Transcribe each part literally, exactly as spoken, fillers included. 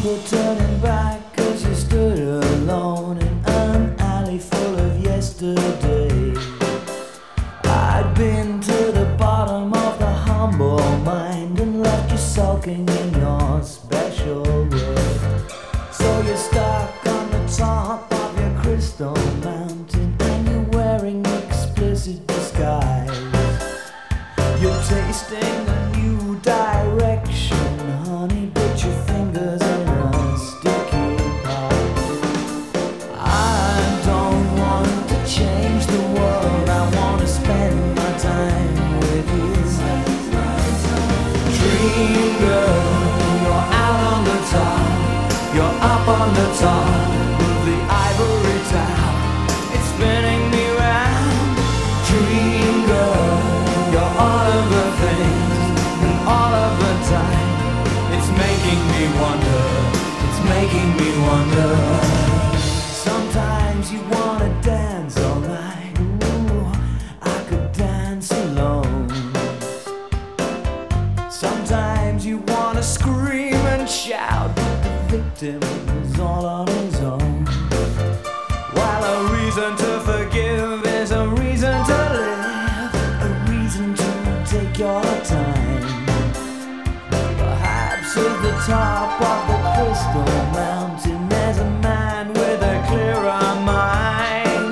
remember turning back as you stood alone in an alley full of yesterday. I'd been to the bottom of the humble mind and left you sulking in your special way. So you're stuck on the top of your crystal mountain and you're wearing explicit disguise. You're tasting a new direction, honey, but your fingers in a sticky pie. I don't want to change the world, I want to spend my time with you. Dream girl, you're out on the top, you're up on the top of the ivory tower. It's spinning me round. Dream girl, you're all of the things and all of the time. It's making me wonder, it's making me wonder. Sometimes you wanna dance all night. Ooh, I could dance alone. Sometimes you wanna scream and shout, but the victim is all on his own. While a reason to forgive is a reason to live, a reason to take your time. Perhaps at the top of the crystal mountain there's a man with a clearer mind.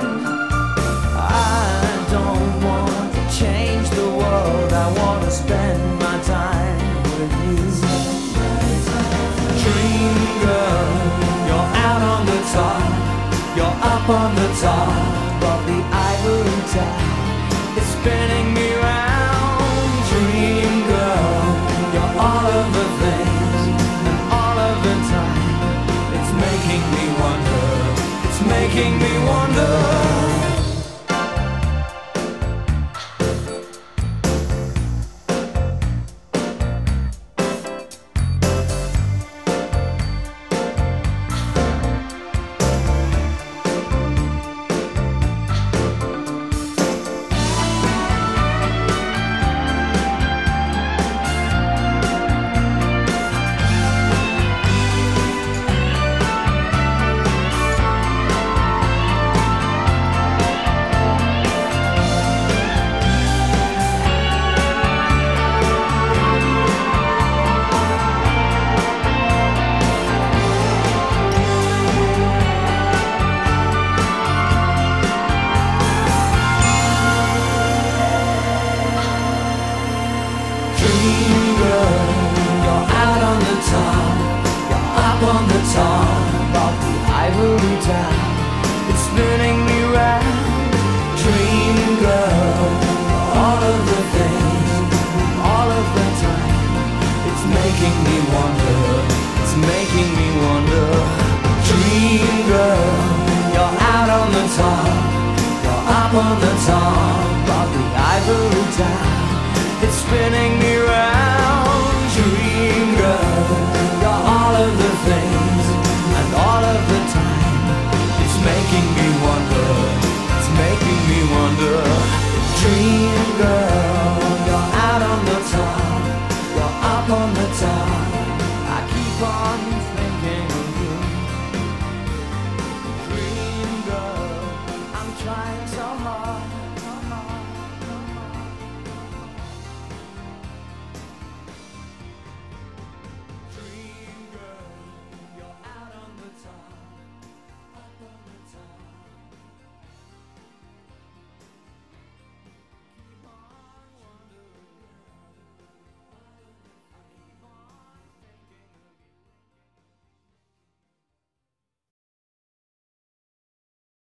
I don't want to change the world, I want to spend my time with you. Dream girl, you're out on the top, you're up on the top of the ivory tower. It's spinning me round. Dream girl, you're all of the things and all of the time. It's making me wonder, it's making me wonder. On the top of the ivory tower, it's spinning me round. Dream girl, all of the things, all of the time. It's making me wonder, it's making me wonder. Dream girl, you're out on the top, you're up on the top of the ivory tower. It's spinning me